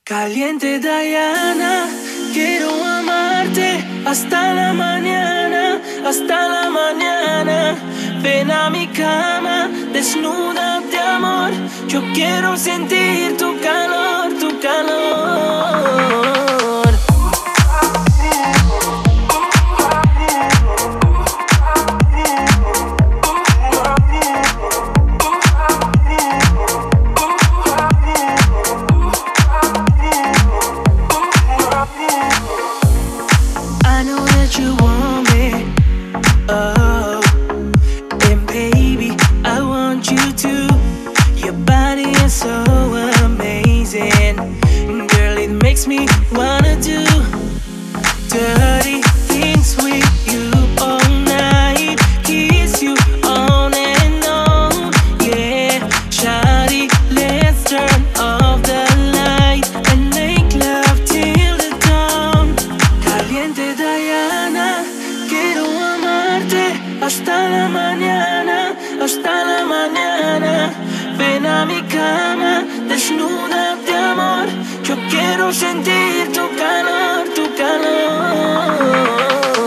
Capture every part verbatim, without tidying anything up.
Caliente Diana, quiero amarte hasta la mañana, hasta la mañana. Ven a mi cama, desnuda de amor. Yo quiero sentir tu calor, tu calor. Makes me wanna do dirty things with you all night, kiss you on and on, yeah. Shawty, let's turn off the light and make love till the dawn. Caliente Diana, quiero amarte hasta la mañana, hasta la mañana. Ven a mi cama, desnuda de amor. Yo quiero sentir tu calor, tu calor.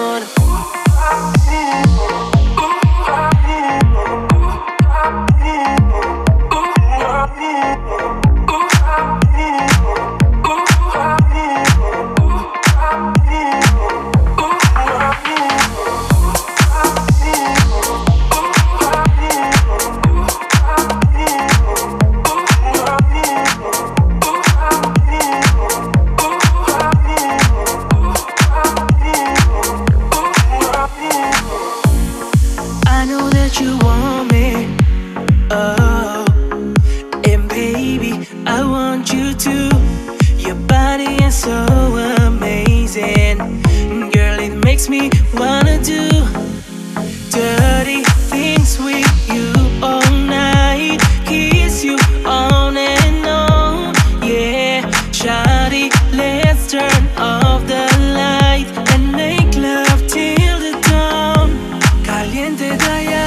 You want me, oh, and baby, I want you too. Your body is so amazing, girl, it makes me wanna do dirty things with you all night, kiss you on and on, yeah. Shawty, let's turn off the light and make love till the dawn. Caliente Diana,